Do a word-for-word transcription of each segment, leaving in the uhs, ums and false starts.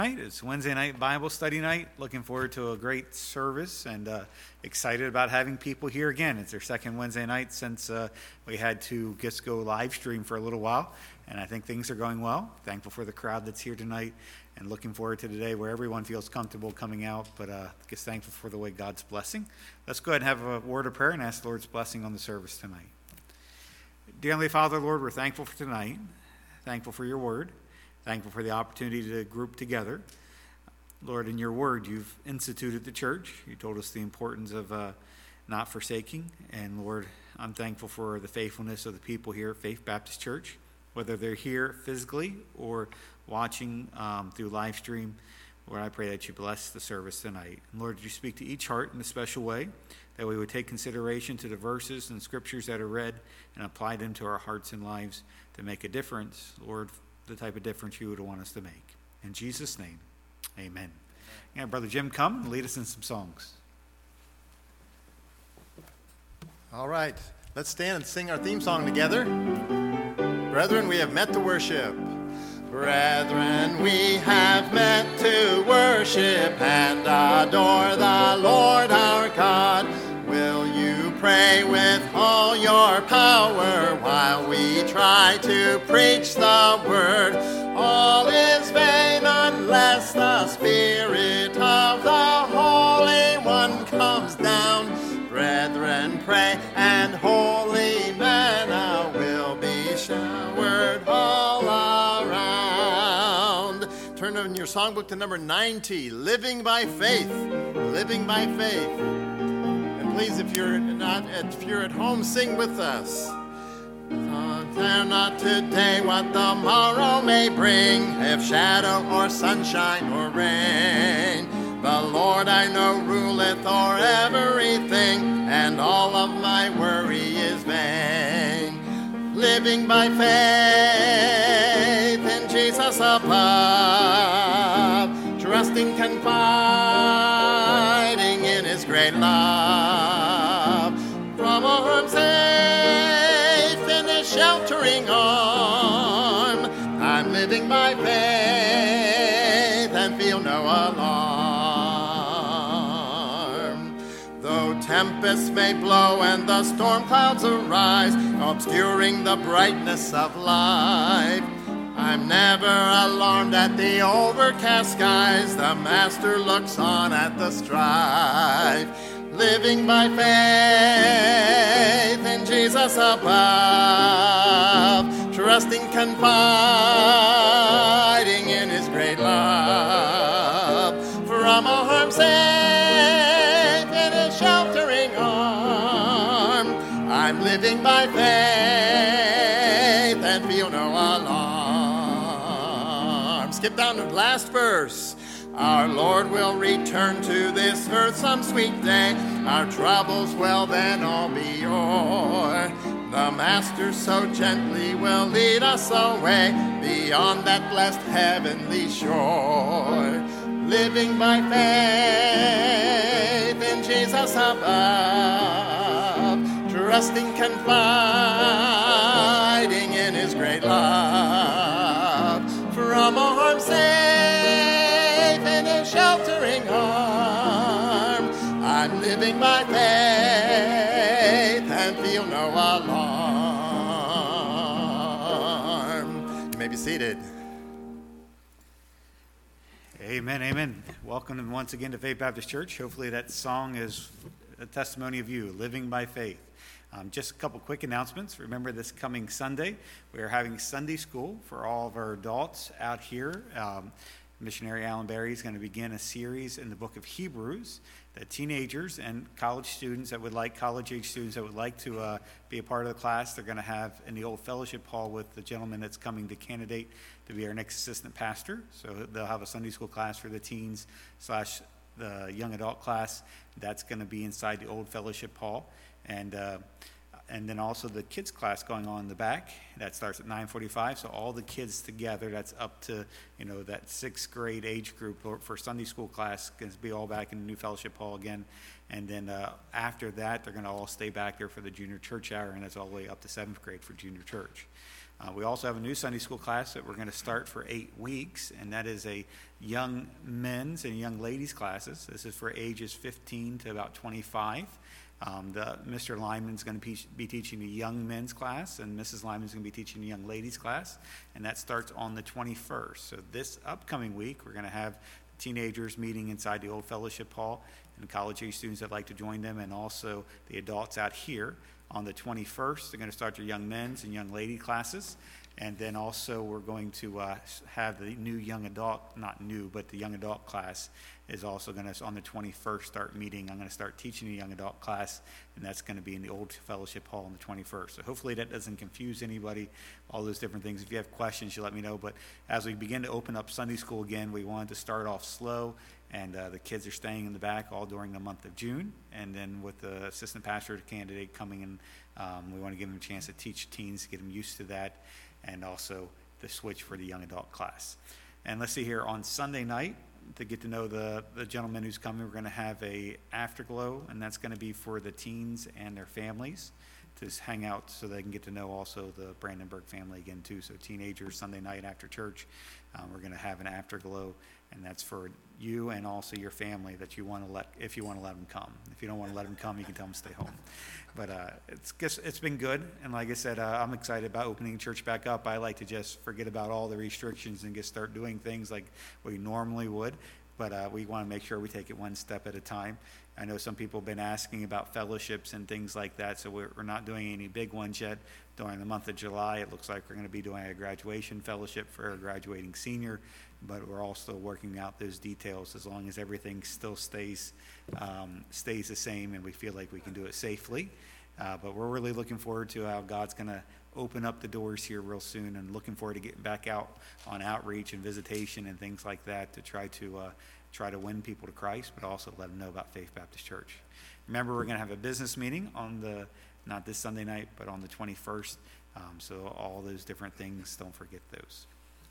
It's Wednesday night Bible study night. Looking forward to a great service and uh, excited about having people here again. It's their second Wednesday night since uh, we had to just go live stream for a little while, and I think things are going well. Thankful for the crowd that's here tonight and looking forward to today where everyone feels comfortable coming out, but uh, just thankful for the way God's blessing. Let's go ahead and have a word of prayer and ask the Lord's blessing on the service tonight. Dear Heavenly Father, Lord, we're thankful for tonight, thankful for your word. Thankful for the opportunity to group together. Lord, in your word, you've instituted the church. You told us the importance of uh, not forsaking. And Lord, I'm thankful for the faithfulness of the people here at Faith Baptist Church, whether they're here physically or watching um, through live stream. Lord, I pray that you bless the service tonight. And Lord, you speak to each heart in a special way, that we would take consideration to the verses and scriptures that are read and apply them to our hearts and lives to make a difference, Lord, the type of difference you would want us to make. In Jesus' name, amen. Yeah, Brother Jim, come and lead us in some songs. All right, let's stand and sing our theme song together. Brethren, we have met to worship. Brethren, we have met to worship and adore the Lord our God. Will you pray with all your power while we try to preach the word? All is vain unless the Spirit of the Holy One comes down. Brethren, pray, and holy manna will be showered all around. Turn in your songbook to number ninety, Living by Faith. Living by Faith. Please, if you're not, if you're at home, sing with us. Care not today what the morrow may bring, if shadow or sunshine or rain. The Lord I know ruleth o'er everything, and all of my worry is vain. Living by faith in Jesus above, trusting, confiding in his great love. From harm safe in his sheltering arm, I'm living by faith and feel no alarm. Though tempests may blow and the storm clouds arise, obscuring the brightness of life, I'm never alarmed at the overcast skies. The Master looks on at the strife. Living by faith in Jesus above, trusting, confiding in his great love. From a harm safe in his sheltering arm, I'm living by faith and feel no alarm. Skip down to the last verse. Our Lord will return to this earth some sweet day. Our troubles will then all be o'er. The Master so gently will lead us away beyond that blessed heavenly shore. Living by faith in Jesus above, trusting, confiding in his great love. From a harm safe in his sheltering arm, I'm living by faith and feel no alarm. You may be seated. Amen, amen. Welcome once again to Faith Baptist Church. Hopefully that song is a testimony of you, living by faith. Um, just a couple quick announcements. Remember, this coming Sunday, we are having Sunday school for all of our adults out here. Um, Missionary Alan Berry is going to begin a series in the book of Hebrews that teenagers and college students that would like, college-age students that would like to uh, be a part of the class, they're going to have in the old fellowship hall with the gentleman that's coming to candidate to be our next assistant pastor. So they'll have a Sunday school class for the teens slash the young adult class. That's going to be inside the old fellowship hall. And uh, and then also the kids class going on in the back. That starts at nine forty-five. So all the kids together, that's up to, you know, that sixth grade age group for Sunday school class, going to be all back in the new fellowship hall again. And then uh, after that, they're going to all stay back there for the junior church hour, and that's all the way up to seventh grade for junior church. Uh, we also have a new Sunday school class that we're going to start for eight weeks, and that is a young men's and young ladies classes. This is for ages fifteen to about twenty-five. Um, the, Mister Lyman's going to be, be teaching a young men's class, and Missus Lyman's going to be teaching a young ladies class, and that starts on the twenty-first. So this upcoming week, we're going to have teenagers meeting inside the old fellowship hall, and college age students that like to join them, and also the adults out here. On the twenty-first, they're going to start their young men's and young lady classes. And then also we're going to uh, have the new young adult, not new, but the young adult class is also going to, on the twenty-first, start meeting. I'm going to start teaching the young adult class, and that's going to be in the old fellowship hall on the twenty-first. So hopefully that doesn't confuse anybody, all those different things. If you have questions, you let me know. But as we begin to open up Sunday school again, we wanted to start off slow, and uh, the kids are staying in the back all during the month of June. And then with the assistant pastor candidate coming in, um, we want to give them a chance to teach teens, get them used to that, and also the switch for the young adult class. And let's see here, on Sunday night, to get to know the, the gentleman who's coming, we're going to have a afterglow, and that's going to be for the teens and their families to just hang out so they can get to know also the Brandenburg family again too. So teenagers, Sunday night after church, um, we're going to have an afterglow, and that's for you and also your family that you want to let, if you want to let them come. If you don't want to let them come, you can tell them to stay home. But uh, it's it's been good, and like I said, uh, I'm excited about opening church back up. I like to just forget about all the restrictions and just start doing things like we normally would, but uh, we want to make sure we take it one step at a time. I know some people have been asking about fellowships and things like that, so we're, we're not doing any big ones yet. During the month of July, it looks like we're going to be doing a graduation fellowship for a graduating senior, but we're all still working out those details as long as everything still stays um, stays the same and we feel like we can do it safely. Uh, but we're really looking forward to how God's going to open up the doors here real soon, and looking forward to getting back out on outreach and visitation and things like that to try to uh, try to win people to Christ, but also let them know about Faith Baptist Church. Remember, we're going to have a business meeting on the, not this Sunday night, but on the twenty-first. Um, so all those different things, don't forget those.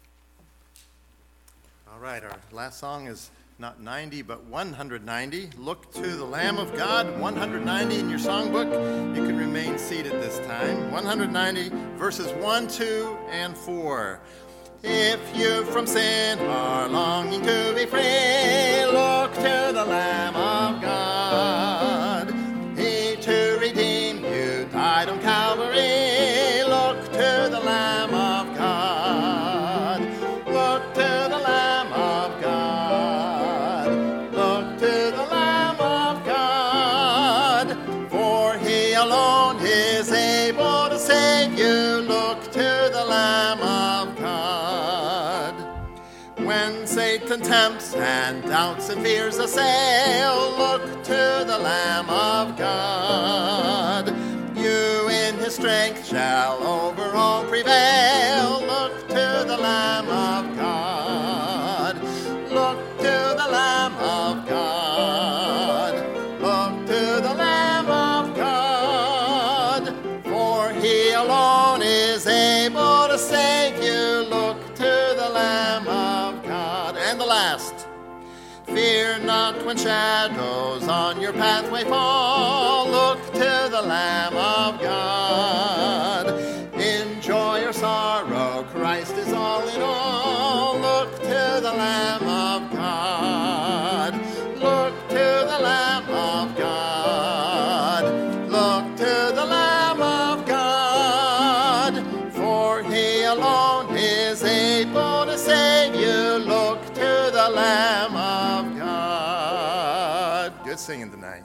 All right, our last song is not ninety, but one hundred ninety. Look to the Lamb of God, one hundred ninety in your songbook. You can remain seated this time. one hundred ninety, verses one, two, and four. If you from sin are longing to be free, look to the Lamb of God. He to redeem you died on Calvary. Look to the Lamb of God. Look to the Lamb of God. Look to the Lamb of God. For he alone is able to save you. Look to the Lamb of God. When Satan tempts and doubts and fears assail, look to the Lamb of God. You in his strength shall over all prevail. Look to the Lamb of God. Look to the Lamb of God. Look to the Lamb of God. For he alone is able to save you. Look to the Lamb of God. And the last. Fear not when shadows on your pathway fall. Look to the Lamb of God. Enjoy your sorrow, Christ is all in all. Look to the Lamb of God. Look to the Lamb of God. Look to the Lamb of God. For he alone is able to save you. Look to the Lamb of God. Good singing tonight.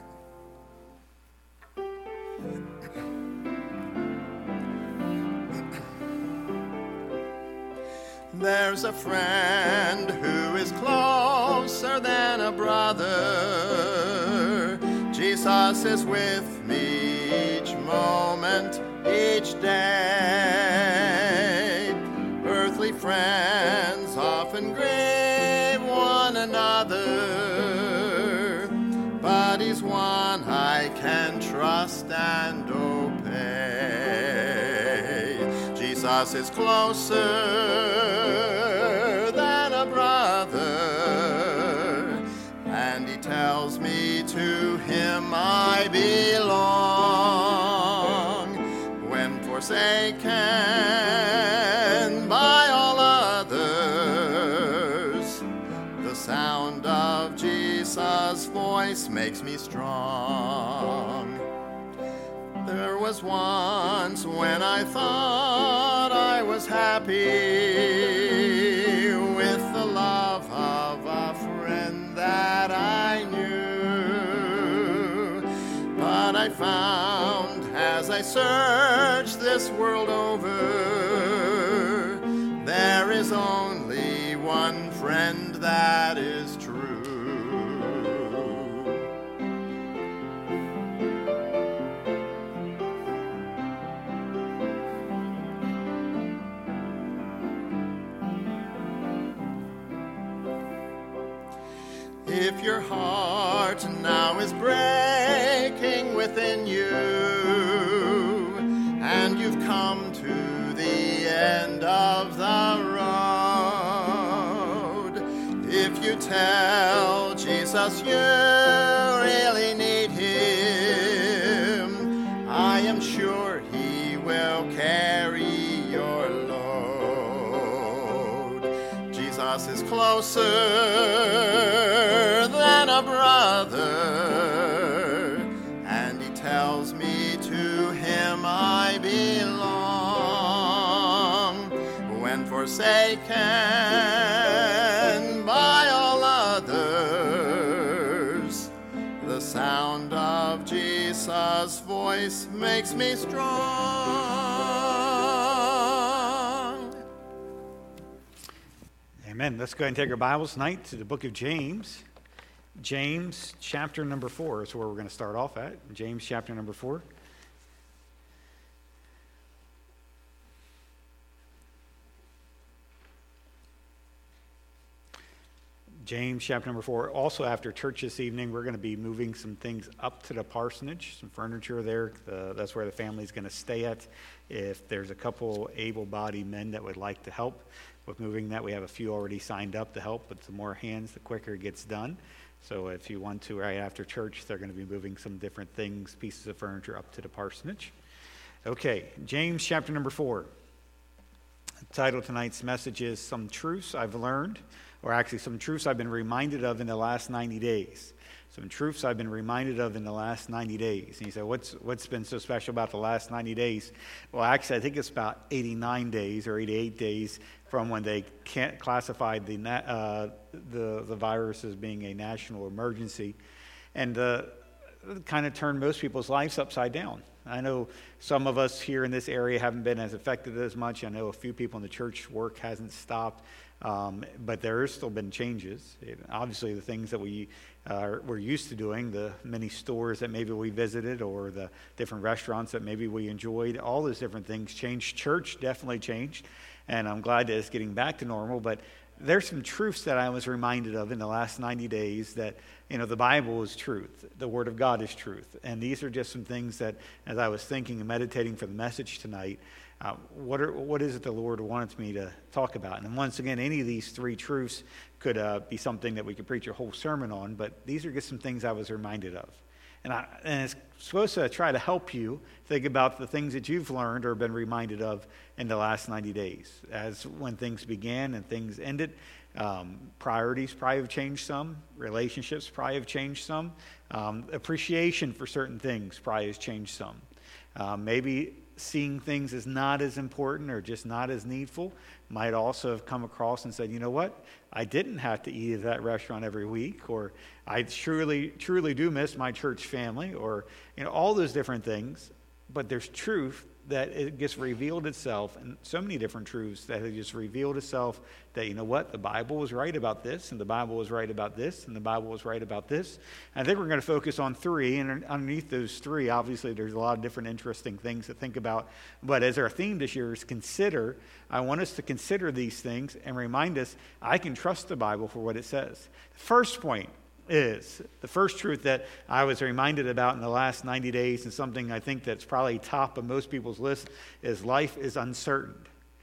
There's a friend who is closer than a brother. Jesus is with me each moment, each day. Earthly friends often grave one another, but he's one I can trust and obey. Jesus is closer than a brother, and he tells me to him I belong. When forsaken sound of Jesus' voice makes me strong. There was once when I thought I was happy with the love of a friend that I knew. But I found as I searched this world over, there is only one friend that is true. If your heart now is breaking within you, and you've come to the end of the road, if you tell Jesus you really need him, I am sure he will carry your load. Jesus is closer than a brother, and he tells me to him I belong. When forsaken by all others, the sound of Jesus' voice makes me strong. Amen. Let's go ahead and take our Bibles tonight to the book of James. James chapter number four is where we're going to start off at. James chapter number four. James chapter number four. Also after church this evening, we're going to be moving some things up to the parsonage, some furniture there. The, that's where the family's going to stay at. If there's a couple able-bodied men that would like to help with moving that, we have a few already signed up to help, but the more hands, the quicker it gets done. So if you want to, right after church, they're going to be moving some different things, pieces of furniture up to the parsonage. Okay, James chapter number four. The title of tonight's message is Some Truths I've Learned, or actually some truths I've been reminded of in the last ninety days. Some truths I've been reminded of in the last ninety days. And you say, what's what's been so special about the last ninety days? Well, actually, I think it's about eighty-nine days or eighty-eight days from when they can't classified the, uh, the, the virus as being a national emergency. And uh, it kind of turned most people's lives upside down. I know some of us here in this area haven't been as affected as much. I know a few people in the church work hasn't stopped. Um, but there has still been changes. It, obviously, the things that we uh, were used to doing, the many stores that maybe we visited or the different restaurants that maybe we enjoyed, all those different things changed. Church definitely changed, and I'm glad that it's getting back to normal. But there's some truths that I was reminded of in the last ninety days that, you know, the Bible is truth. The Word of God is truth. And these are just some things that, as I was thinking and meditating for the message tonight, Uh, what are, what is it the Lord wants me to talk about? And once again, any of these three truths could uh, be something that we could preach a whole sermon on, but these are just some things I was reminded of. And, I, and it's supposed to try to help you think about the things that you've learned or been reminded of in the last ninety days. As when things began and things ended, um, priorities probably have changed some, relationships probably have changed some, um, appreciation for certain things probably has changed some. Uh, maybe seeing things as not as important or just not as needful might also have come across and said, you know what, I didn't have to eat at that restaurant every week, or I truly, truly do miss my church family, or, you know, all those different things. But there's truth that it gets revealed itself, and so many different truths that have just revealed itself that, you know what, the Bible was right about this, and the Bible was right about this, and the Bible was right about this. And I think we're going to focus on three, and underneath those three, obviously there's a lot of different interesting things to think about. But as our theme this year is consider, I want us to consider these things and remind us, I can trust the Bible for what it says. The first point is, the first truth that I was reminded about in the last ninety days, and something I think that's probably top of most people's list, is life is uncertain.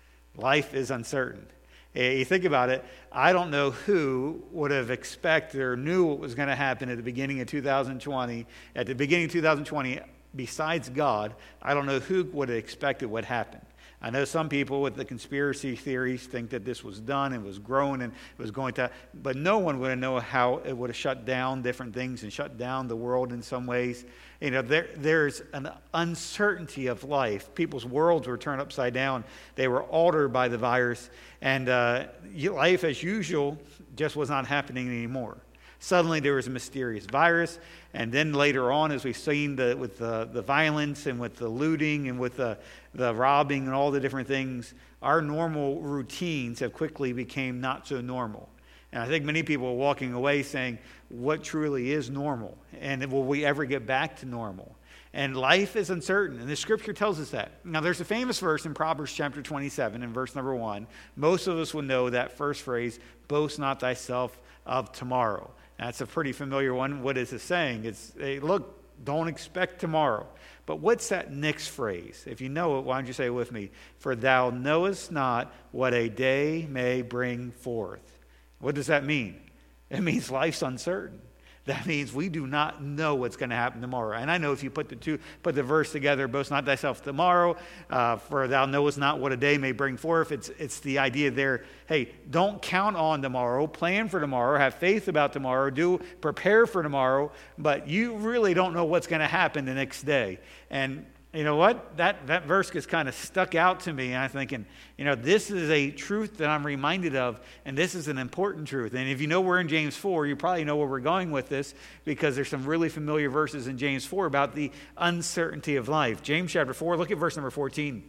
Life is uncertain. You think about it, I don't know who would have expected or knew what was going to happen at the beginning of two thousand twenty. At the beginning of two thousand twenty, besides God, I don't know who would have expected what happened. I know some people with the conspiracy theories think that this was done and was grown and it was going to, but no one would know how it would have shut down different things and shut down the world in some ways. You know, there, there's an uncertainty of life. People's worlds were turned upside down. They were altered by the virus, and uh, life as usual just was not happening anymore. Suddenly there was a mysterious virus, and then later on, as we've seen the, with the, the violence and with the looting and with the, the robbing and all the different things, our normal routines have quickly become not so normal. And I think many people are walking away saying, what truly is normal? And will we ever get back to normal? And life is uncertain, and the scripture tells us that. Now, there's a famous verse in Proverbs chapter twenty-seven, in verse number one. Most of us would know that first phrase, boast not thyself of tomorrow. That's a pretty familiar one. What is it saying? It's, hey, look, don't expect tomorrow. But what's that next phrase? If you know it, why don't you say it with me? For thou knowest not what a day may bring forth. What does that mean? It means life's uncertain. That means we do not know what's going to happen tomorrow. And I know if you put the two, put the verse together, boast not thyself tomorrow, uh, for thou knowest not what a day may bring forth. It's it's the idea there. Hey, don't count on tomorrow. Plan for tomorrow. Have faith about tomorrow. Do prepare for tomorrow. But you really don't know what's going to happen the next day. And you know what? That that verse gets kind of stuck out to me. And I'm thinking, you know, this is a truth that I'm reminded of, and this is an important truth. And if you know we're in James four, you probably know where we're going with this, because there's some really familiar verses in James four about the uncertainty of life. James chapter four, look at verse number fourteen.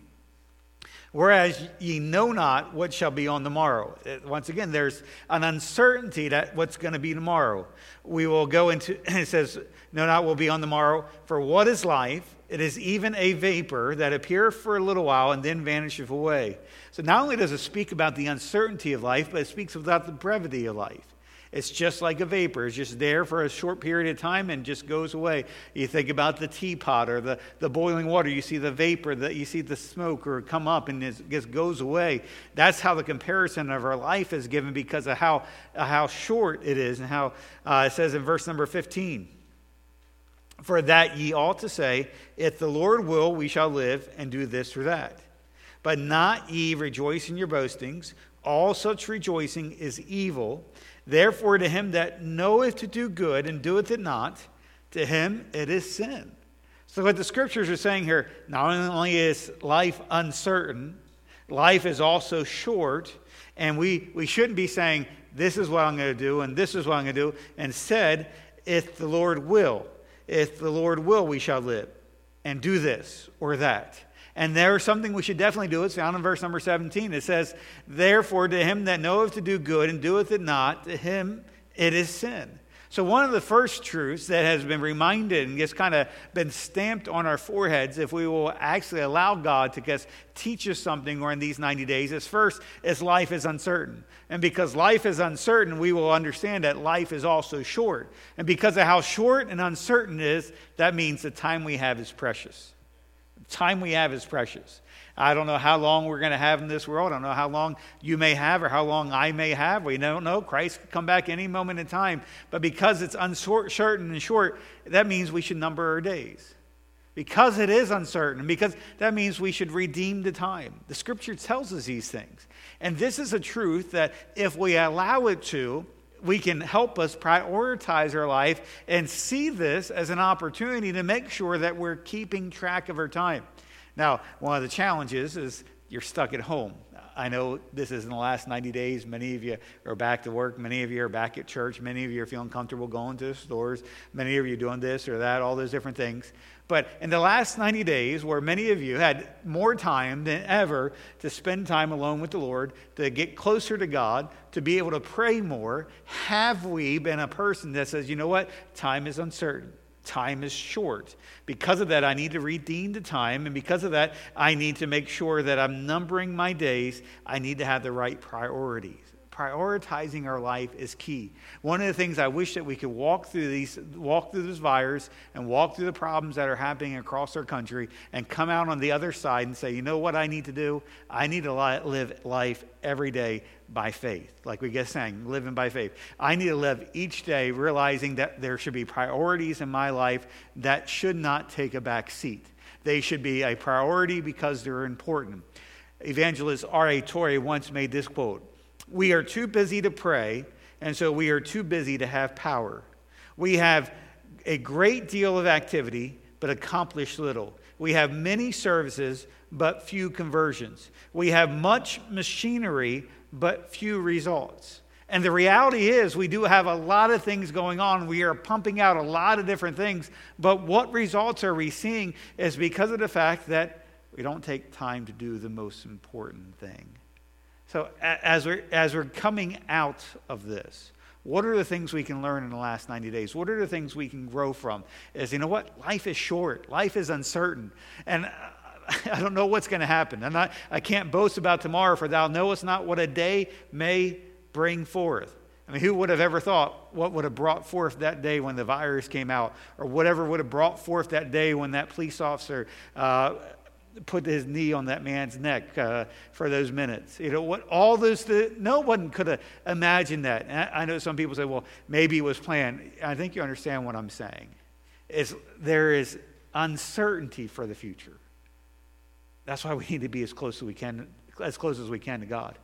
Whereas ye know not what shall be on the morrow. Once again, there's an uncertainty that what's going to be tomorrow. We will go into, it says, know not what will be on the morrow. For what is life? It is even a vapor that appeareth for a little while and then vanisheth away. So not only does it speak about the uncertainty of life, but it speaks about the brevity of life. It's just like a vapor. It's just there for a short period of time and just goes away. You think about the teapot or the, the boiling water. You see the vapor, that you see the smoke or come up and it just goes away. That's how the comparison of our life is given, because of how, how short it is, and how uh, it says in verse number fifteen. For that ye ought to say, if the Lord will, we shall live and do this or that. But not ye rejoice in your boastings. All such rejoicing is evil. Therefore to him that knoweth to do good and doeth it not, to him it is sin. So what the scriptures are saying here, not only is life uncertain, life is also short, and we, we shouldn't be saying, this is what I'm going to do and this is what I'm going to do. Instead, if the Lord will, if the Lord will, we shall live and do this or that. And there's something we should definitely do. It's found in verse number seventeen. It says, therefore to him that knoweth to do good and doeth it not, to him it is sin. So one of the first truths that has been reminded and just kind of been stamped on our foreheads, if we will actually allow God to just teach us something during these ninety days, is first, is life is uncertain. And because life is uncertain, we will understand that life is also short. And because of how short and uncertain it is, that means the time we have is precious. The time we have is precious. I don't know how long we're going to have in this world. I don't know how long you may have or how long I may have. We don't know. Christ could come back any moment in time. But because it's uncertain and short, that means we should number our days. Because it is uncertain, because that means we should redeem the time. The scripture tells us these things. And this is a truth that if we allow it to, we can help us prioritize our life and see this as an opportunity to make sure that we're keeping track of our time. Now, one of the challenges is you're stuck at home. I know this is in the last ninety days. Many of you are back to work. Many of you are back at church. Many of you are feeling comfortable going to the stores. Many of you are doing this or that, all those different things. But in the last ninety days, where many of you had more time than ever to spend time alone with the Lord, to get closer to God, to be able to pray more, have we been a person that says, you know what, time is uncertain. Time is short. Because of that, I need to redeem the time. And because of that, I need to make sure that I'm numbering my days. I need to have the right priorities. Prioritizing our life is key. One of the things I wish that we could walk through these, walk through this virus and walk through the problems that are happening across our country and come out on the other side and say, you know what I need to do? I need to live life every day by faith. Like we get saying, living by faith. I need to live each day realizing that there should be priorities in my life that should not take a back seat. They should be a priority because they're important. evangelist R A Torrey once made this quote: "We are too busy to pray, and so we are too busy to have power. We have a great deal of activity, but accomplish little. We have many services, but few conversions. We have much machinery, but few results." And the reality is, we do have a lot of things going on. We are pumping out a lot of different things. But what results are we seeing is because of the fact that we don't take time to do the most important thing. So as we're, as we're coming out of this, what are the things we can learn in the last ninety days? What are the things we can grow from? Is, you know what? Life is short. Life is uncertain. And I don't know what's going to happen. I'm not, I can't boast about tomorrow, for thou knowest not what a day may bring forth. I mean, who would have ever thought what would have brought forth that day when the virus came out, or whatever would have brought forth that day when that police officer uh, put his knee on that man's neck uh, for those minutes. You know, what all those, th- no one could have imagined that. And I, I know some people say, well, maybe it was planned. I think you understand what I'm saying. Is there is uncertainty for the future. That's why we need to be as close as we can, as close as we can to God.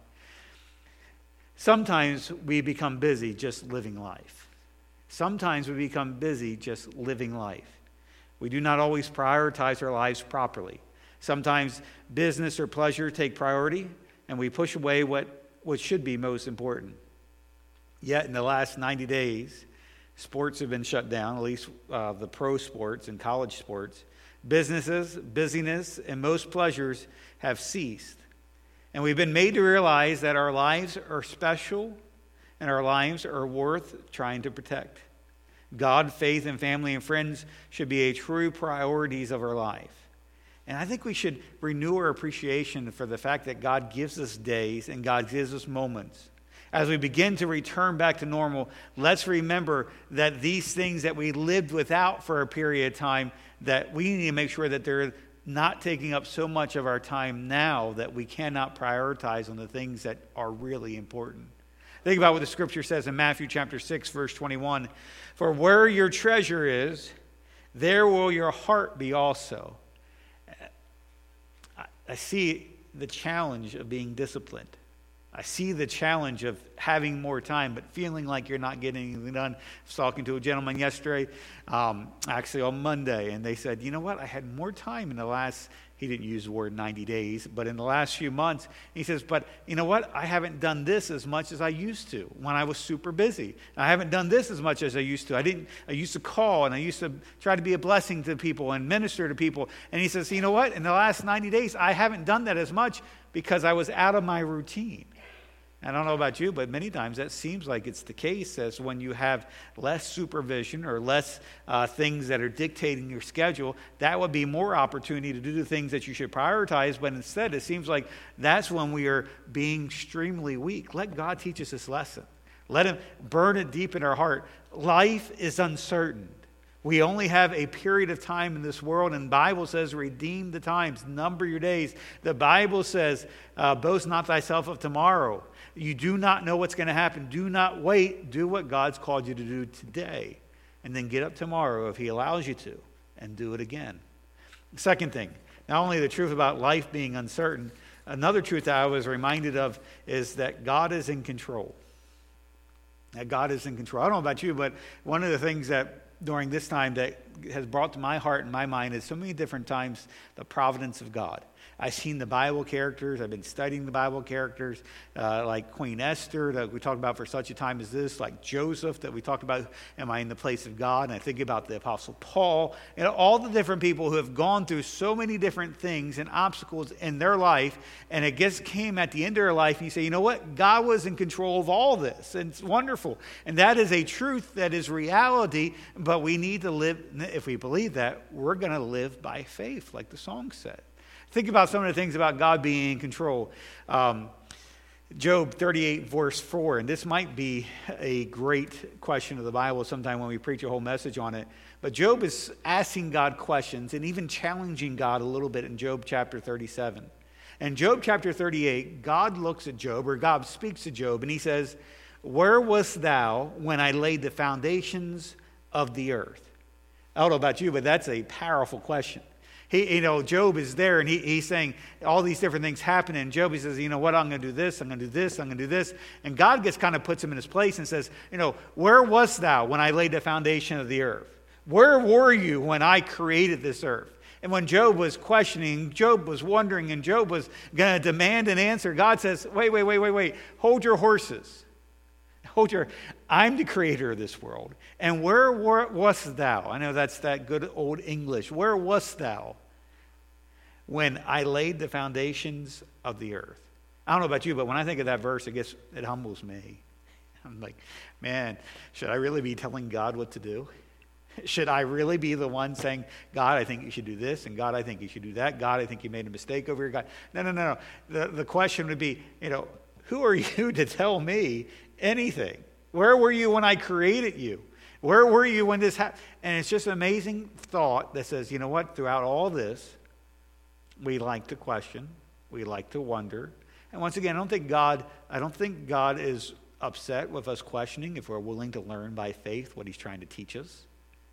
Sometimes we become busy just living life. Sometimes we become busy just living life. We do not always prioritize our lives properly. Sometimes business or pleasure take priority, and we push away what, what should be most important. Yet in the last ninety days, sports have been shut down, at least uh, the pro sports and college sports. Businesses, busyness, and most pleasures have ceased. And we've been made to realize that our lives are special and our lives are worth trying to protect. God, faith, and family and friends should be a true priorities of our life. And I think we should renew our appreciation for the fact that God gives us days and God gives us moments. As we begin to return back to normal, let's remember that these things that we lived without for a period of time, that we need to make sure that they're not taking up so much of our time now that we cannot prioritize on the things that are really important. Think about what the scripture says in Matthew chapter six, verse twenty-one. "For where your treasure is, there will your heart be also." I see the challenge of being disciplined. I see the challenge of having more time, but feeling like you're not getting anything done. I was talking to a gentleman yesterday, um, actually on Monday, and they said, you know what, I had more time in the last, he didn't use the word ninety days, but in the last few months. He says, but you know what, I haven't done this as much as I used to when I was super busy. I haven't done this as much as I used to. I didn't. I used to call, and I used to try to be a blessing to people and minister to people. And he says, you know what, in the last ninety days, I haven't done that as much because I was out of my routine. I don't know about you, but many times that seems like it's the case, as when you have less supervision or less uh, things that are dictating your schedule, that would be more opportunity to do the things that you should prioritize. But instead, it seems like that's when we are being extremely weak. Let God teach us this lesson. Let Him burn it deep in our heart. Life is uncertain. We only have a period of time in this world, and the Bible says, redeem the times, number your days. The Bible says, uh, boast not thyself of tomorrow. You do not know what's going to happen. Do not wait. Do what God's called you to do today, and then get up tomorrow if He allows you to, and do it again. Second thing, not only the truth about life being uncertain, another truth that I was reminded of is that God is in control. That God is in control. I don't know about you, but one of the things that during this time that has brought to my heart and my mind is so many different times the providence of God. I've seen the Bible characters. I've been studying the Bible characters, uh, like Queen Esther that we talked about for such a time as this, like Joseph that we talked about, am I in the place of God? And I think about the Apostle Paul, and all the different people who have gone through so many different things and obstacles in their life, and it just came at the end of their life, and you say, you know what? God was in control of all this, and it's wonderful. And that is a truth that is reality, but we need to live, if we believe that, we're going to live by faith, like the song said. Think about some of the things about God being in control. Um, Job thirty-eight, verse four, and this might be a great question of the Bible sometime when we preach a whole message on it. But Job is asking God questions and even challenging God a little bit in Job chapter thirty-seven. In Job chapter thirty-eight, God looks at Job, or God speaks to Job, and He says, where wast thou when I laid the foundations of the earth? I don't know about you, but that's a powerful question. He, you know, Job is there, and he, he's saying all these different things happen. And Job, he says, you know what, I'm going to do this, I'm going to do this, I'm going to do this. And God gets kind of puts him in his place and says, you know, where wast thou when I laid the foundation of the earth? Where were you when I created this earth? And when Job was questioning, Job was wondering, and Job was going to demand an answer, God says, wait, wait, wait, wait, wait, hold your horses. Hold your, I'm the creator of this world. And where were, wast thou? I know that's that good old English. Where wast thou when I laid the foundations of the earth? I don't know about you, but when I think of that verse, it gets, it humbles me. I'm like, man, should I really be telling God what to do? Should I really be the one saying, God, I think you should do this, and God, I think you should do that. God, I think you made a mistake over here. God, no, no, no, no. The, the question would be, you know, who are you to tell me anything? Where were you when I created you? Where were you when this happened? And it's just an amazing thought that says, you know what, throughout all this, we like to question, we like to wonder. And once again, I don't think God, I don't think God is upset with us questioning if we're willing to learn by faith what he's trying to teach us,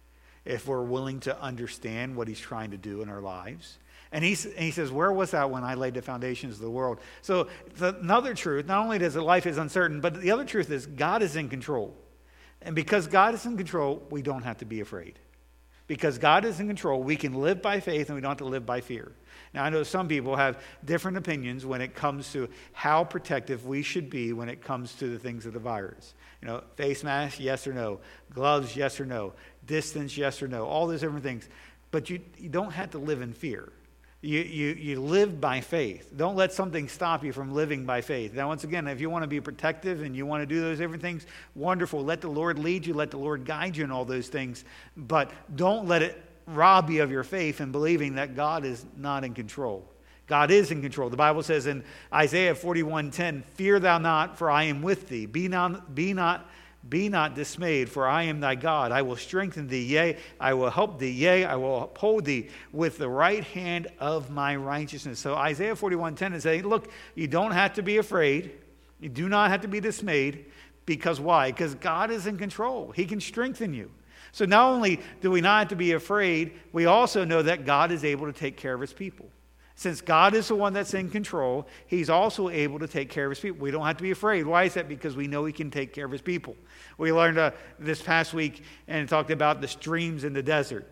if we're willing to understand what he's trying to do in our lives. And, he's, and he says, where was that when I laid the foundations of the world? So the, another truth, not only does life is uncertain, but the other truth is God is in control. And because God is in control, we don't have to be afraid. Because God is in control, we can live by faith and we don't have to live by fear. Now, I know some people have different opinions when it comes to how protective we should be when it comes to the things of the virus. You know, face mask, yes or no. Gloves, yes or no. Distance, yes or no. All those different things. But you, you don't have to live in fear. You, you, you live by faith. Don't let something stop you from living by faith. Now, once again, if you want to be protective and you want to do those different things, wonderful. Let the Lord lead you. Let the Lord guide you in all those things. But don't let it rob you of your faith in believing that God is not in control. God is in control. The Bible says in Isaiah forty-one ten, fear thou not, for I am with thee. Be not, be not, be not dismayed, for I am thy God. I will strengthen thee, yea, I will help thee, yea, I will uphold thee with the right hand of my righteousness. So Isaiah forty-one ten is saying, look, you don't have to be afraid. You do not have to be dismayed. Because why? Because God is in control. He can strengthen you. So not only do we not have to be afraid, we also know that God is able to take care of his people. Since God is the one that's in control, he's also able to take care of his people. We don't have to be afraid. Why is that? Because we know he can take care of his people. We learned uh, this past week and talked about the streams in the desert,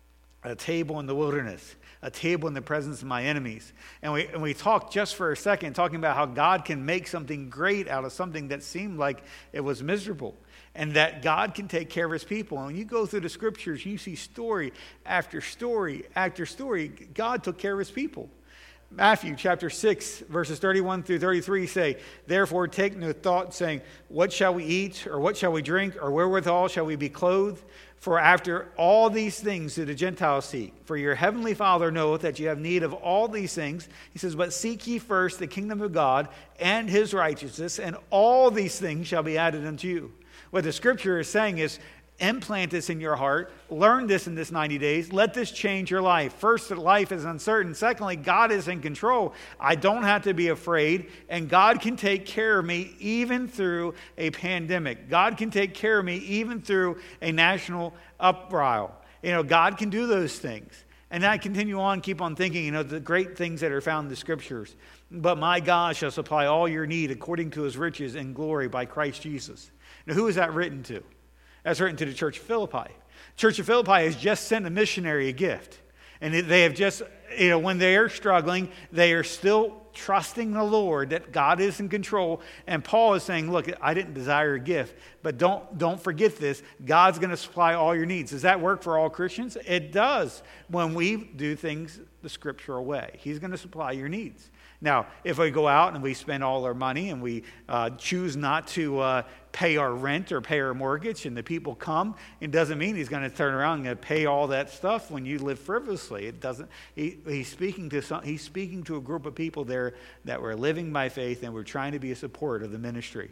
a table in the wilderness, a table in the presence of my enemies. And we, and we talked just for a second talking about how God can make something great out of something that seemed like it was miserable. And that God can take care of his people. And when you go through the scriptures, you see story after story after story. God took care of his people. Matthew chapter six, verses thirty-one through thirty-three say, therefore take no thought, saying, what shall we eat, or what shall we drink, or wherewithal shall we be clothed? For after all these things do the Gentiles seek. For your heavenly Father knoweth that you have need of all these things. He says, but seek ye first the kingdom of God and his righteousness, and all these things shall be added unto you. What the scripture is saying is, implant this in your heart. Learn this in this ninety days. Let this change your life. First, that life is uncertain. Secondly, God is in control. I don't have to be afraid. And God can take care of me even through a pandemic. God can take care of me even through a national uprising. You know, God can do those things. And I continue on, keep on thinking, you know, the great things that are found in the scriptures. But my God shall supply all your need according to his riches and glory by Christ Jesus. Now, who is that written to? That's written to the Church of Philippi. Church of Philippi has just sent a missionary a gift. And they have just, you know, when they are struggling, they are still trusting the Lord that God is in control. And Paul is saying, look, I didn't desire a gift, but don't, don't forget this. God's going to supply all your needs. Does that work for all Christians? It does when we do things the scriptural way. He's going to supply your needs. Now, if we go out and we spend all our money and we uh, choose not to uh, pay our rent or pay our mortgage and the people come, it doesn't mean he's going to turn around and pay all that stuff when you live frivolously. It doesn't. He, he's speaking to some, he's speaking to a group of people there that were living by faith and were trying to be a support of the ministry.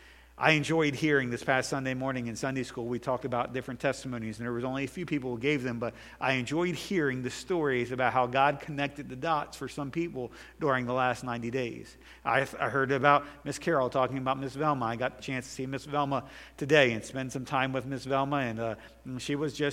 I enjoyed hearing this past Sunday morning in Sunday school, we talked about different testimonies, and there was only a few people who gave them, but I enjoyed hearing the stories about how God connected the dots for some people during the last ninety days. I, I heard about Miss Carol talking about Miss Velma. I got the chance to see Miss Velma today and spend some time with Miss Velma, and uh, she was just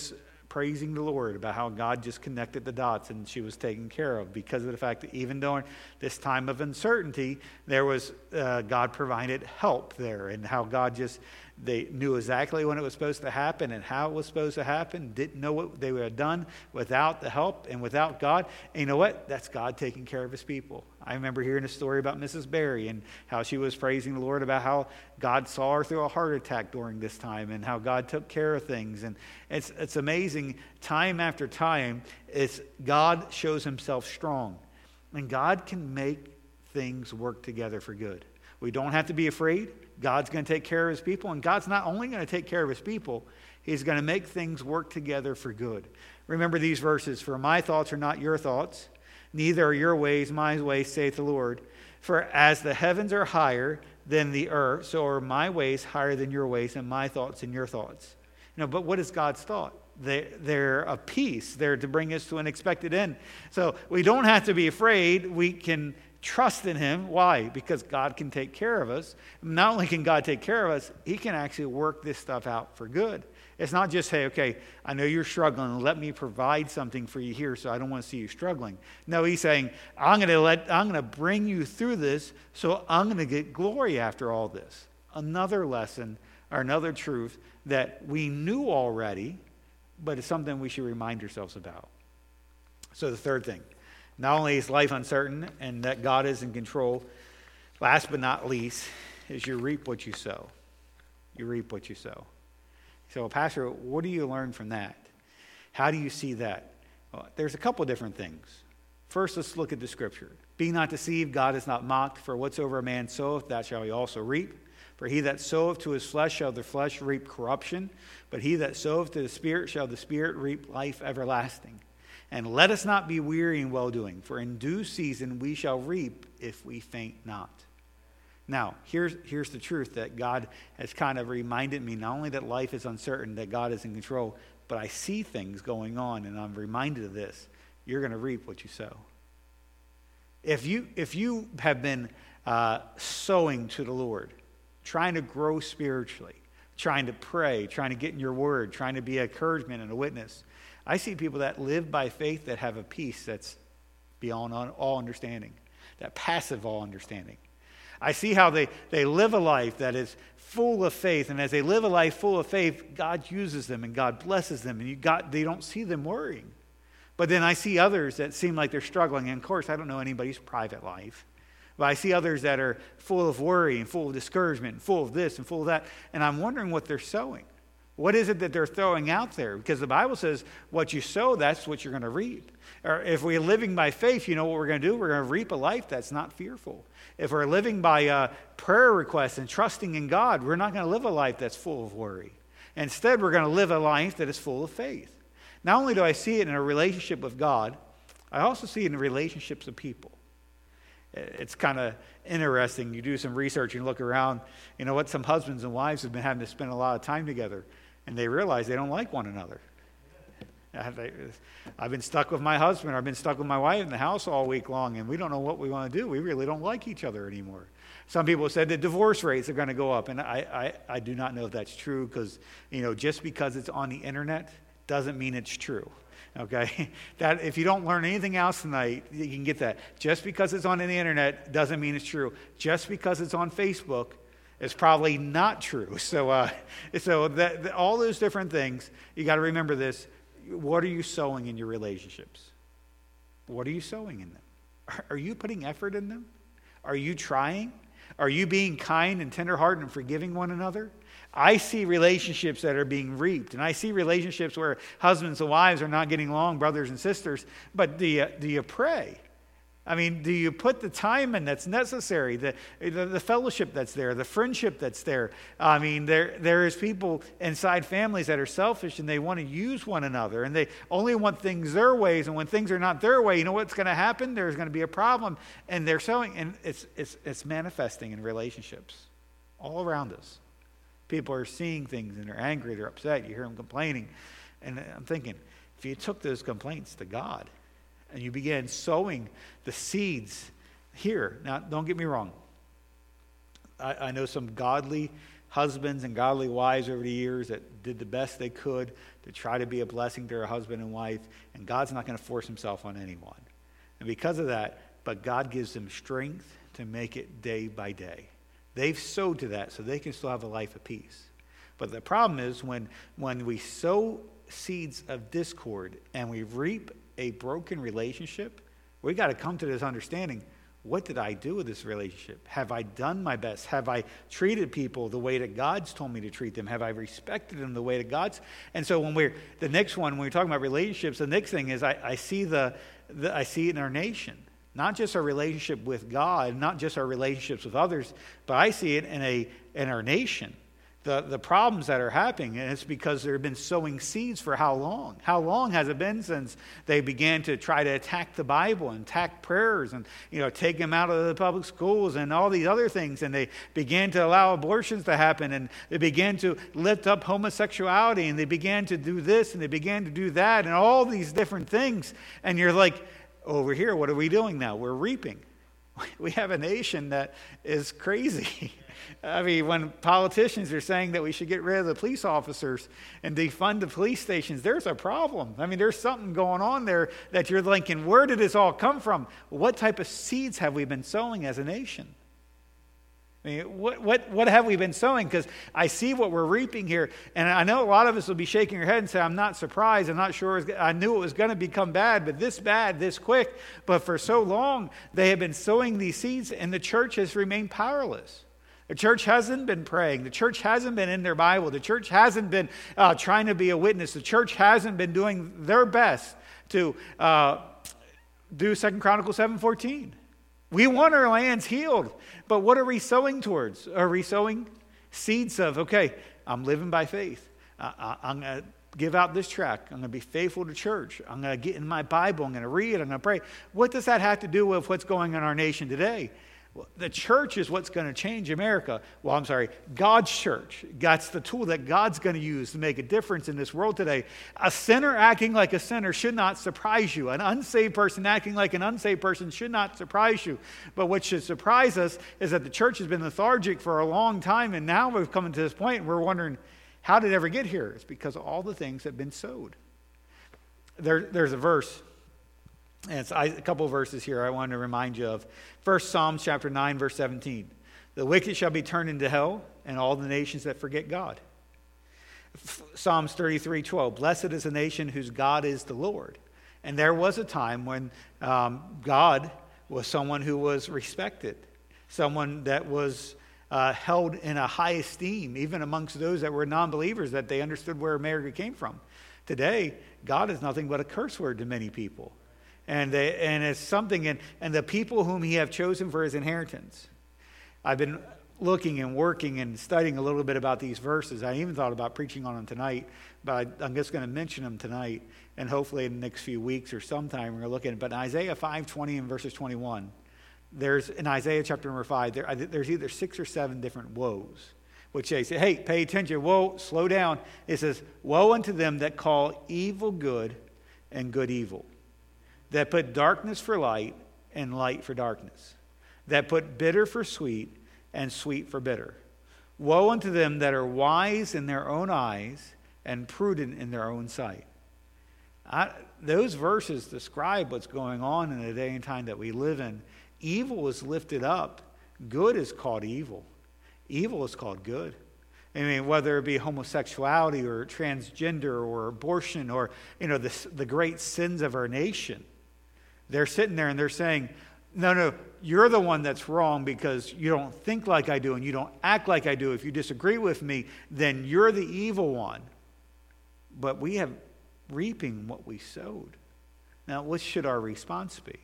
praising the Lord about how God just connected the dots and she was taken care of because of the fact that even during this time of uncertainty, there was uh, God provided help there, and how God just, they knew exactly when it was supposed to happen and how it was supposed to happen, didn't know what they would have done without the help and without God. And you know what? That's God taking care of his people. I remember hearing a story about Missus Berry and how she was praising the Lord about how God saw her through a heart attack during this time and how God took care of things. And it's it's amazing. Time after time, it's God shows himself strong. And God can make things work together for good. We don't have to be afraid. God's going to take care of his people. And God's not only going to take care of his people, he's going to make things work together for good. Remember these verses. For my thoughts are not your thoughts, neither are your ways my ways, saith the Lord. For as the heavens are higher than the earth, so are my ways higher than your ways, and my thoughts than your thoughts. You know, but what is God's thought? They, they're a peace. They're to bring us to an expected end. So we don't have to be afraid. We can trust in him. Why? Because God can take care of us. Not only can God take care of us, he can actually work this stuff out for good. It's not just, hey, okay, I know you're struggling. Let me provide something for you here so I don't want to see you struggling. No, he's saying, I'm going to let, I'm going to bring you through this so I'm going to get glory after all this. Another lesson or another truth that we knew already, but it's something we should remind ourselves about. So the third thing, not only is life uncertain and that God is in control, last but not least, is you reap what you sow. You reap what you sow. So, Pastor, what do you learn from that? How do you see that? Well, there's a couple different things. First, let's look at the scripture. Be not deceived, God is not mocked, for whatsoever a man soweth, that shall he also reap. For he that soweth to his flesh shall the flesh reap corruption, but he that soweth to the Spirit shall the Spirit reap life everlasting. And let us not be weary in well-doing, for in due season we shall reap if we faint not. Now, here's, here's the truth that God has kind of reminded me, not only that life is uncertain, that God is in control, but I see things going on, and I'm reminded of this. You're going to reap what you sow. If you, if you have been uh, sowing to the Lord, trying to grow spiritually, trying to pray, trying to get in your word, trying to be an encouragement and a witness, I see people that live by faith that have a peace that's beyond all understanding, that passes all understanding. I see how they, they live a life that is full of faith, and as they live a life full of faith, God uses them and God blesses them, and you got they don't see them worrying. But then I see others that seem like they're struggling, and of course I don't know anybody's private life, but I see others that are full of worry and full of discouragement and full of this and full of that, and I'm wondering what they're sowing. What is it that they're throwing out there? Because the Bible says what you sow, that's what you're going to reap. Or if we're living by faith, you know what we're going to do? We're going to reap a life that's not fearful. If we're living by uh, prayer requests and trusting in God, we're not going to live a life that's full of worry. Instead, we're going to live a life that is full of faith. Not only do I see it in a relationship with God, I also see it in relationships of people. It's kind of interesting. You do some research and look around. You know what? Some husbands and wives have been having to spend a lot of time together, and they realize they don't like one another. I've been stuck with my husband, or I've been stuck with my wife in the house all week long, and we don't know what we want to do. We really don't like each other anymore. Some people said that divorce rates are going to go up, and I, I, I do not know if that's true, because, you know, just because it's on the internet doesn't mean it's true. Okay? That if you don't learn anything else tonight, you can get that. Just because it's on the internet doesn't mean it's true. Just because it's on Facebook, it's probably not true. So, uh, so that, that all those different things, you got to remember this. What are you sowing in your relationships? What are you sowing in them? Are, are you putting effort in them? Are you trying? Are you being kind and tenderhearted and forgiving one another? I see relationships that are being reaped, and I see relationships where husbands and wives are not getting along, brothers and sisters, but do you, do you pray? I mean, do you put the time in that's necessary, the, the, the fellowship that's there, the friendship that's there? I mean, there there is people inside families that are selfish, and they want to use one another, and they only want things their ways, and when things are not their way, you know what's going to happen? There's going to be a problem, and they're sowing, and it's it's it's manifesting in relationships all around us. People are seeing things, and they're angry, they're upset, you hear them complaining, and I'm thinking, if you took those complaints to God, and you began sowing the seeds here. Now, don't get me wrong. I, I know some godly husbands and godly wives over the years that did the best they could to try to be a blessing to their husband and wife, and God's not going to force himself on anyone. And because of that, but God gives them strength to make it day by day. They've sowed to that so they can still have a life of peace. But the problem is when, when we sow seeds of discord and we reap a broken relationship, we got to come to this understanding. What did I do with this relationship? Have I done my best? Have I treated people the way that God's told me to treat them? Have I respected them the way that God's? And so when we're, the next one, when we're talking about relationships, the next thing is I, I see the, the, I see it in our nation. Not just our relationship with God, not just our relationships with others, but I see it in a in our nation. The, the problems that are happening, and it's because they've been sowing seeds for how long? How long has it been since they began to try to attack the Bible and attack prayers and, you know, take them out of the public schools and all these other things, and they began to allow abortions to happen, and they began to lift up homosexuality, and they began to do this, and they began to do that, and all these different things, and you're like, over here, what are we doing now? We're reaping. We have a nation that is crazy. I mean, when politicians are saying that we should get rid of the police officers and defund the police stations, there's a problem. I mean, there's something going on there that you're thinking, where did this all come from? What type of seeds have we been sowing as a nation? I mean, what what what have we been sowing? Because I see what we're reaping here, and I know a lot of us will be shaking your head and say, I'm not surprised, I'm not sure, it's, I knew it was going to become bad, but this bad, this quick. But for so long, they have been sowing these seeds, and the church has remained powerless. The church hasn't been praying. The church hasn't been in their Bible. The church hasn't been uh, trying to be a witness. The church hasn't been doing their best to uh, do Second Chronicles seven fourteen. We want our lands healed, but what are we sowing towards? Are we sowing seeds of, okay, I'm living by faith. I, I, I'm going to give out this tract. I'm going to be faithful to church. I'm going to get in my Bible. I'm going to read. I'm going to pray. What does that have to do with what's going on in our nation today? Well, the church is what's going to change America. Well, I'm sorry, God's church. That's the tool that God's going to use to make a difference in this world today. A sinner acting like a sinner should not surprise you. An unsaved person acting like an unsaved person should not surprise you. But what should surprise us is that the church has been lethargic for a long time, and now we've come to this point and we're wondering, how did it ever get here? It's because of all the things that have been sowed. There, there's a verse. And it's I, a couple of verses here I want to remind you of. First, Psalms chapter nine, verse seventeen. The wicked shall be turned into hell, and all the nations that forget God. F- Psalms thirty-three, twelve. Blessed is a nation whose God is the Lord. And there was a time when um, God was someone who was respected, someone that was uh, held in a high esteem, even amongst those that were non-believers, that they understood where America came from. Today, God is nothing but a curse word to many people. And they, and it's something, and, and the people whom he have chosen for his inheritance. I've been looking and working and studying a little bit about these verses. I even thought about preaching on them tonight, but I, I'm just going to mention them tonight, and hopefully in the next few weeks or sometime we're looking. But in Isaiah five twenty and verses twenty-one, there's in Isaiah chapter number five, there, there's either six or seven different woes, which they say, hey, pay attention, whoa, slow down. It says, woe unto them that call evil good and good evil, that put darkness for light and light for darkness, that put bitter for sweet and sweet for bitter. Woe unto them that are wise in their own eyes and prudent in their own sight. I, those verses describe what's going on in the day and time that we live in. Evil is lifted up. Good is called evil. Evil is called good. I mean, whether it be homosexuality or transgender or abortion or, you know, the, the great sins of our nation. They're sitting there and they're saying, no, no, you're the one that's wrong because you don't think like I do and you don't act like I do. If you disagree with me, then you're the evil one. But we have reaping what we sowed. Now, what should our response be?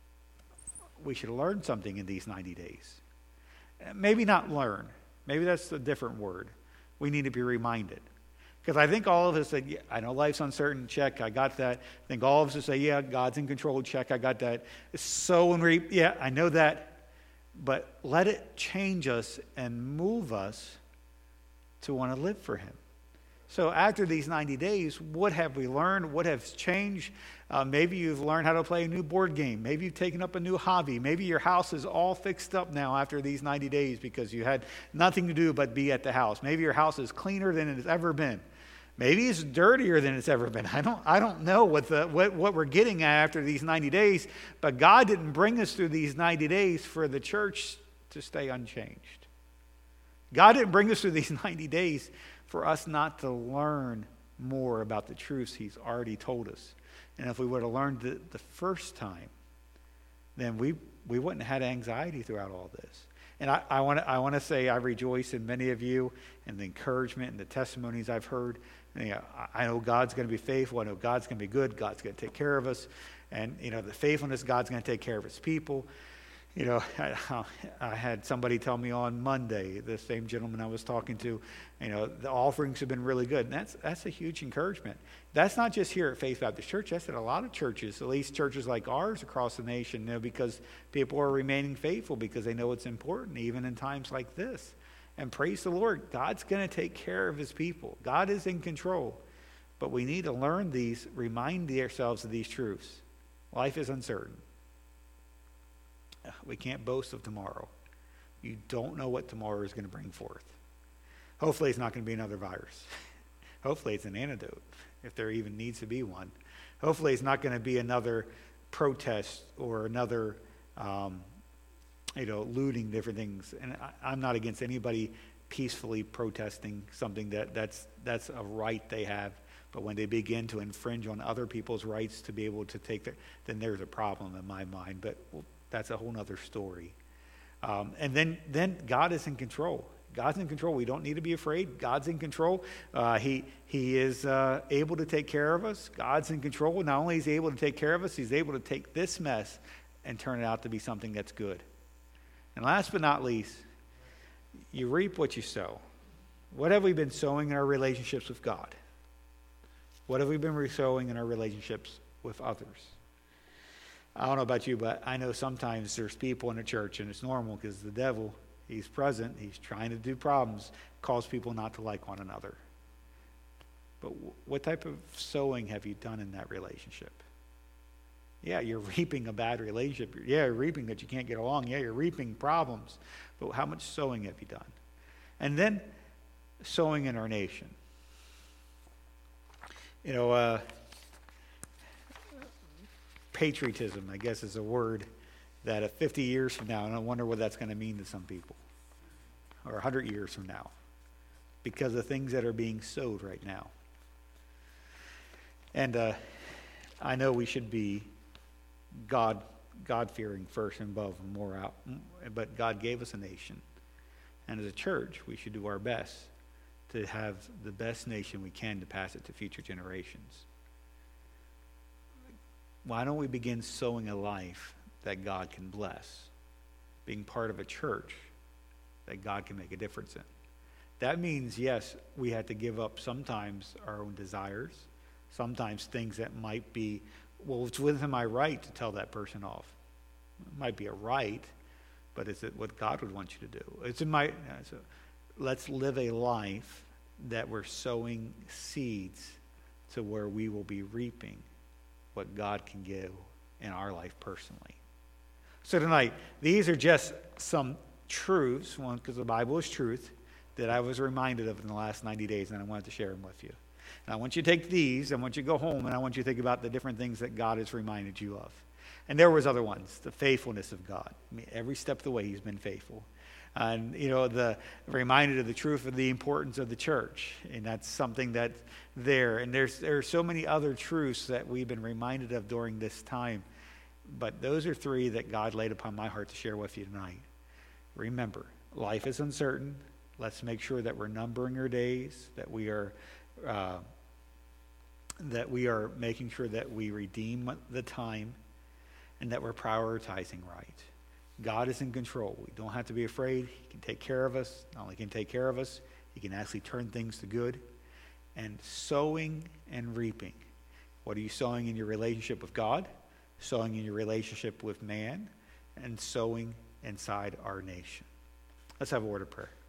We should learn something in these ninety days. Maybe not learn. Maybe that's a different word. We need to be reminded. Because I think all of us said, yeah, I know life's uncertain, check, I got that. I think all of us would say, yeah, God's in control, check, I got that. Sow and reap, yeah, I know that. But let it change us and move us to want to live for him. So after these ninety days, what have we learned? What has changed? Uh, maybe you've learned how to play a new board game. Maybe you've taken up a new hobby. Maybe your house is all fixed up now after these ninety days because you had nothing to do but be at the house. Maybe your house is cleaner than it's ever been. Maybe it's dirtier than it's ever been. I don't, I don't know what, the, what, what we're getting at after these ninety days, but God didn't bring us through these ninety days for the church to stay unchanged. God didn't bring us through these ninety days for us not to learn more about the truths he's already told us. And if we would have learned it the first time, then we, we wouldn't have had anxiety throughout all this. And I, I want to I want to say I rejoice in many of you and the encouragement and the testimonies I've heard. And, you know, I know God's going to be faithful. I know God's going to be good. God's going to take care of us. And, you know, the faithfulness, God's going to take care of his people. You know, I, I had somebody tell me on Monday, the same gentleman I was talking to, you know, the offerings have been really good. And that's that's a huge encouragement. That's not just here at Faith Baptist Church. That's at a lot of churches, at least churches like ours across the nation, you know, because people are remaining faithful because they know it's important, even in times like this. And praise the Lord, God's going to take care of his people. God is in control. But we need to learn these, remind ourselves of these truths. Life is uncertain. We can't boast of tomorrow. You don't know what tomorrow is going to bring forth. Hopefully it's not going to be another virus. Hopefully it's an antidote, if there even needs to be one. Hopefully it's not going to be another protest or another, um, you know, looting different things. And I, I'm not against anybody peacefully protesting something that that's that's a right they have. But when they begin to infringe on other people's rights to be able to take their, then there's a problem in my mind. But well, that's a whole other story. Um, and then, then God is in control. God's in control. We don't need to be afraid. God's in control. Uh, he he is uh, able to take care of us. God's in control. Not only is he able to take care of us, he's able to take this mess and turn it out to be something that's good. And last but not least, you reap what you sow. What have we been sowing in our relationships with God? What have we been sowing in our relationships with others? I don't know about you, but I know sometimes there's people in the church, and it's normal because the devil, he's present, he's trying to do problems, cause people not to like one another. But what type of sowing have you done in that relationship? Yeah, you're reaping a bad relationship. Yeah, you're reaping that you can't get along. Yeah, you're reaping problems. But how much sowing have you done? And then sowing in our nation. You know, uh, patriotism, I guess, is a word that uh, fifty years from now, and I wonder what that's going to mean to some people, or one hundred years from now, because of things that are being sowed right now. And uh, I know we should be God, God-fearing first and above, and more out. But God gave us a nation, and as a church, we should do our best to have the best nation we can to pass it to future generations. Why don't we begin sowing a life that God can bless, being part of a church that God can make a difference in? That means, yes, we have to give up sometimes our own desires, sometimes things that might be, well, it's within my right to tell that person off. It might be a right, but is it what God would want you to do? It's in my, so let's live a life that we're sowing seeds to where we will be reaping what God can give in our life personally. So tonight, these are just some truths, one, because the Bible is truth, that I was reminded of in the last ninety days, and I wanted to share them with you. And I want you to take these, I want you to go home, and I want you to think about the different things that God has reminded you of. And there was other ones, the faithfulness of God. I mean, every step of the way, he's been faithful. And, you know, the reminded of the truth of the importance of the church. And that's something that's there. And there's there are so many other truths that we've been reminded of during this time. But those are three that God laid upon my heart to share with you tonight. Remember, life is uncertain. Let's make sure that we're numbering our days, that we are uh, that we are making sure that we redeem the time, and that we're prioritizing right. God is in control. We don't have to be afraid. He can take care of us. Not only can he take care of us, he can actually turn things to good. And sowing and reaping. What are you sowing in your relationship with God? Sowing in your relationship with man? And sowing inside our nation. Let's have a word of prayer.